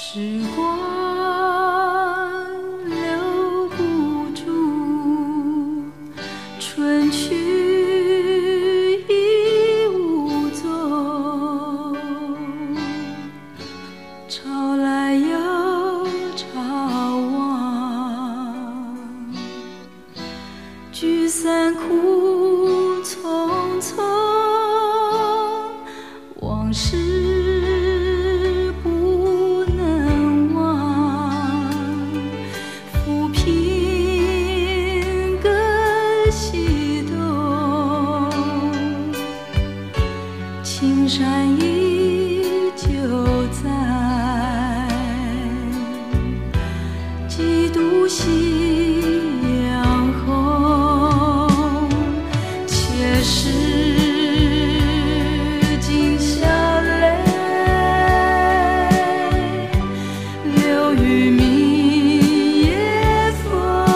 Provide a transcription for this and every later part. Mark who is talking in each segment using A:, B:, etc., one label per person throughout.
A: 时光留不住，春去已无踪，潮来又潮往，聚散苦匆匆，往事不能忘，浮萍更西东，青山依旧在，几度夕阳红，且是今宵泪流于明夜风，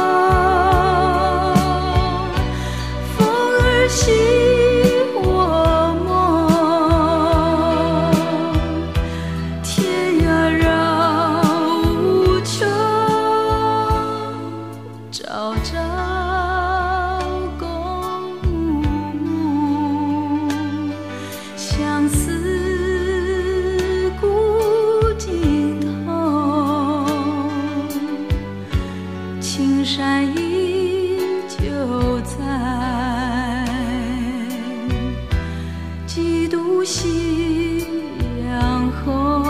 A: 风儿熄我梦，天涯绕无穷，朝朝共暮，相思古今同，青山依旧在，几度夕阳红。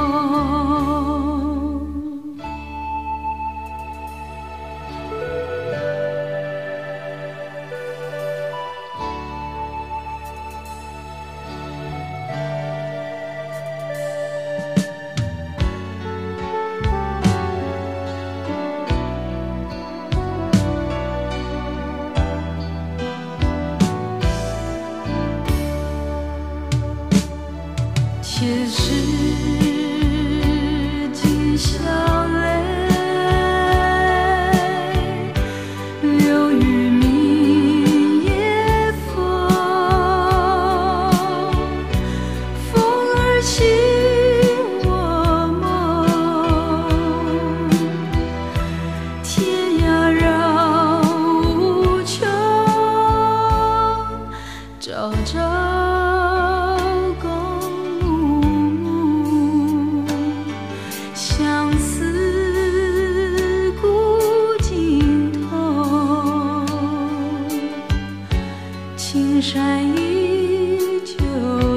A: 且是今宵泪流于明夜风，风儿熄我梦，天涯绕无穷，朝朝共暮，相思古今同，青山依旧